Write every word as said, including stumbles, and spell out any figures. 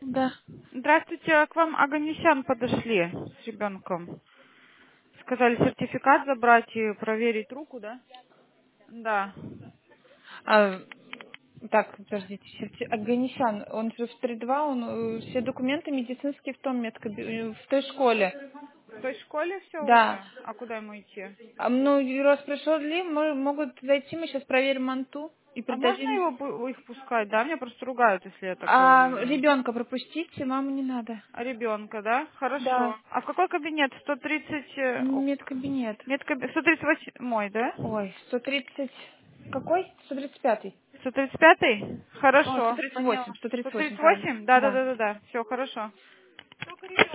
Да. Здравствуйте, к вам Аганесян подошли с ребенком. Сказали сертификат забрать и проверить руку, да? Да. А, так, подождите, серти- Аганесян, он же в три два, он э, все документы медицинские в том медкаби- э, в той школе. В той школе все Да. уже? А куда ему идти? А, ну, и раз пришел ли, мо- могут зайти, мы сейчас проверим манту и А можно придадим. его пу- их пускать, да? Меня просто ругают, если я такое А увижу. ребенка пропустите, маму не надо. А ребенка, да? Да. Хорошо. А в какой кабинет? сто тридцать... э, о, Медкабинет. медкаби- сто тридцать восьмой, да? Ой, сто тридцать. Какой? сто тридцать пятый. сто тридцать пятый? О, сто Хорошо. тридцать Поняла. восемь. сто тридцать восемь, правильно. сто тридцать восемь? Да, да, Да. да, да, да. Все, хорошо.